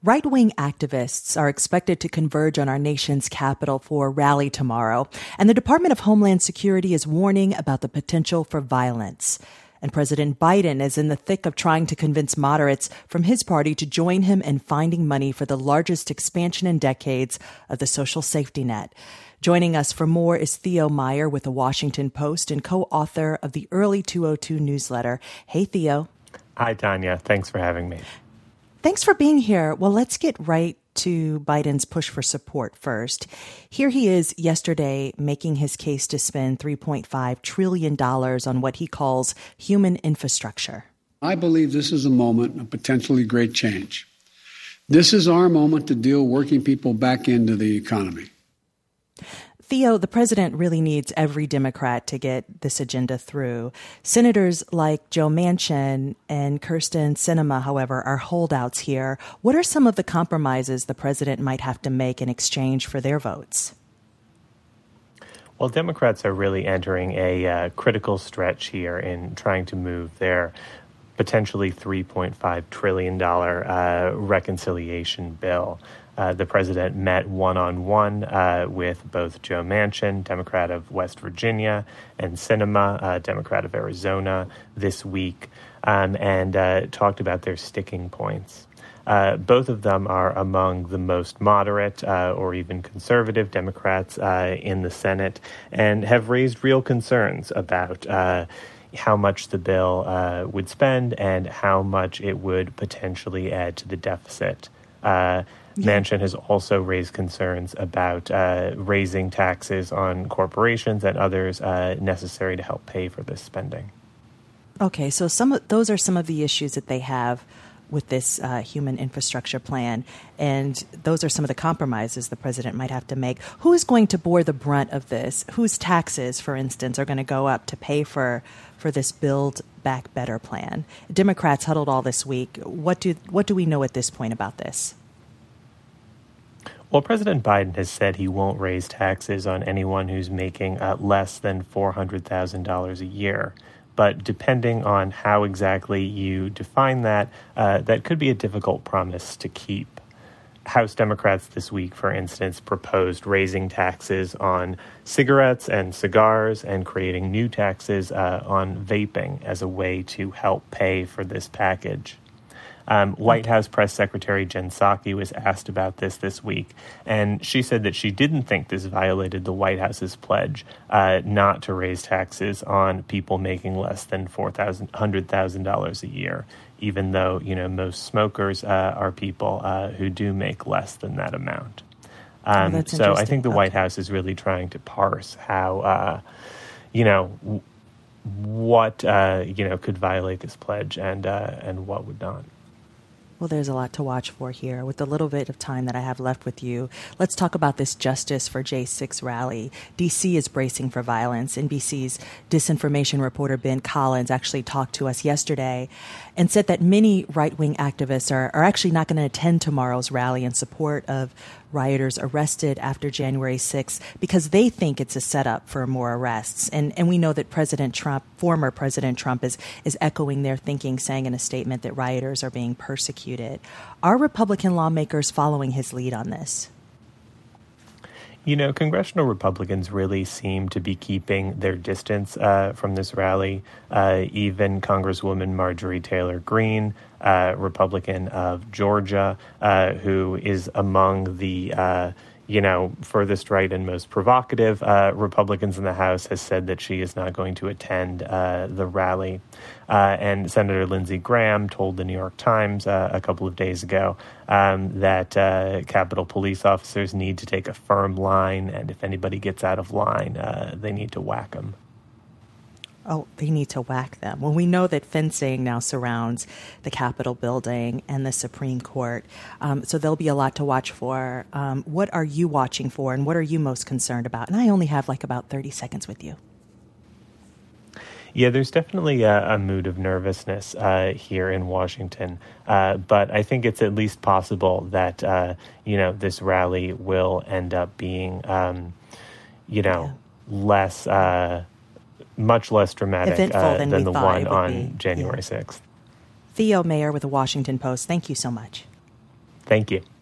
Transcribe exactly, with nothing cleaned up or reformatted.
Right-wing activists are expected to converge on our nation's capital for a rally tomorrow, and the Department of Homeland Security is warning about the potential for violence. And President Biden is in the thick of trying to convince moderates from his party to join him in finding money for the largest expansion in decades of the social safety net. Joining us for more is Theo Meyer with the Washington Post and co-author of the Early two oh two newsletter. Hey, Theo. Hi, Tanya. Thanks for having me. Thanks for being here. Well, let's get right to Biden's push for support first. Here he is yesterday making his case to spend three point five trillion dollars on what he calls human infrastructure. I believe this is a moment of potentially great change. This is our moment to deal working people back into the economy. Theo, the president really needs every Democrat to get this agenda through. Senators like Joe Manchin and Kyrsten Sinema, however, are holdouts here. What are some of the compromises the president might have to make in exchange for their votes? Well, Democrats are really entering a uh, critical stretch here in trying to move their potentially three point five trillion dollars uh, reconciliation bill. Uh, the president met one-on-one uh, with both Joe Manchin, Democrat of West Virginia, and Sinema, uh, Democrat of Arizona, this week, um, and uh, talked about their sticking points. Uh, both of them are among the most moderate uh, or even conservative Democrats uh, in the Senate and have raised real concerns about uh, how much the bill uh, would spend and how much it would potentially add to the deficit. Uh, Manchin has also raised concerns about uh, raising taxes on corporations and others uh, necessary to help pay for this spending. Okay, so some of, those are some of the issues that they have with this uh, human infrastructure plan, and those are some of the compromises the president might have to make. Who is going to bear the brunt of this? Whose taxes, for instance, are going to go up to pay for for this Build Back Better plan? Democrats huddled all this week. What do what do we know at this point about this? Well, President Biden has said he won't raise taxes on anyone who's making uh, less than four hundred thousand dollars a year. But depending on how exactly you define that, uh, that could be a difficult promise to keep. House Democrats this week, for instance, proposed raising taxes on cigarettes and cigars and creating new taxes uh, on vaping as a way to help pay for this package. Um, White House Press Secretary Jen Psaki was asked about this this week, and she said that she didn't think this violated the White House's pledge uh, not to raise taxes on people making less than four hundred thousand dollars a year, even though, you know, most smokers uh, are people uh, who do make less than that amount. Um, oh, so I think the okay. White House is really trying to parse how, uh, you know, w- what, uh, you know, could violate this pledge and uh, and what would not. Well, there's a lot to watch for here. With the little bit of time that I have left with you, let's talk about this Justice for J six rally. D C is bracing for violence. N B C's disinformation reporter Ben Collins actually talked to us yesterday and said that many right-wing activists are, are actually not going to attend tomorrow's rally in support of rioters arrested after January sixth because they think it's a setup for more arrests. And and we know that President Trump, former President Trump, is is echoing their thinking, saying in a statement that rioters are being persecuted. Are Republican lawmakers following his lead on this? You know, congressional Republicans really seem to be keeping their distance uh, from this rally. Uh, even Congresswoman Marjorie Taylor Greene, uh, Republican of Georgia, uh, who is among the, uh, you know, furthest right and most provocative uh, Republicans in the House, has said that she is not going to attend uh, the rally. Uh, and Senator Lindsey Graham told the New York Times uh, a couple of days ago um, that uh, Capitol Police officers need to take a firm line, and if anybody gets out of line, uh, they need to whack them. Oh, they need to whack them. Well, we know that fencing now surrounds the Capitol building and the Supreme Court, um, so there'll be a lot to watch for. Um, what are you watching for, and what are you most concerned about? And I only have like about thirty seconds with you. Yeah, there's definitely a, a mood of nervousness uh, here in Washington, uh, but I think it's at least possible that, uh, you know, this rally will end up being, um, you know, yeah. less, uh, much less dramatic uh, than, than the one on be. January yeah. sixth. Theo Meyer with the Washington Post, thank you so much. Thank you.